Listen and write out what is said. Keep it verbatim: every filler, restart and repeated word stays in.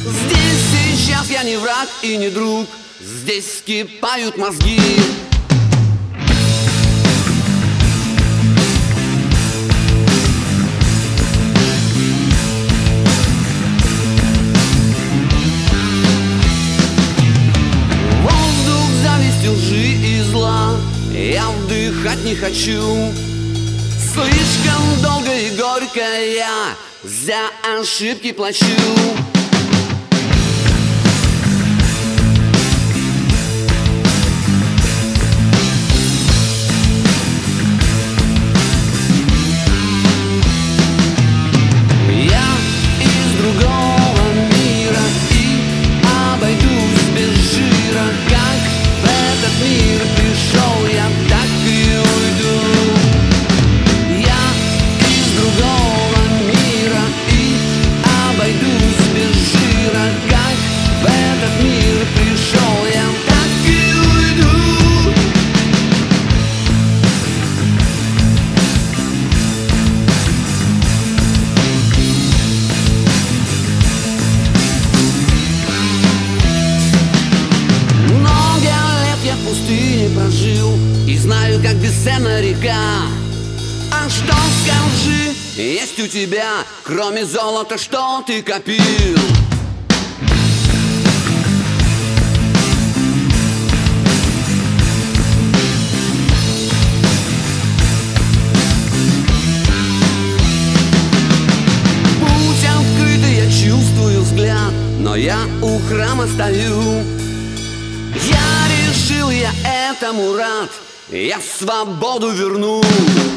Здесь сейчас я не враг и не друг, здесь вскипают мозги. Воздух зависти, лжи и зла я вдыхать не хочу. Слишком долго и горько я за ошибки плачу. Я из другого мира и обойдусь без жира. Как в этот мир пришел, я так и уйду. Прожил и знаю, как бесценна река. А что, скажи, есть у тебя, кроме золота, что ты копил? Путь открытый, я чувствую взгляд, но я у храма стою. Я решил, я этому рад, я свободу верну.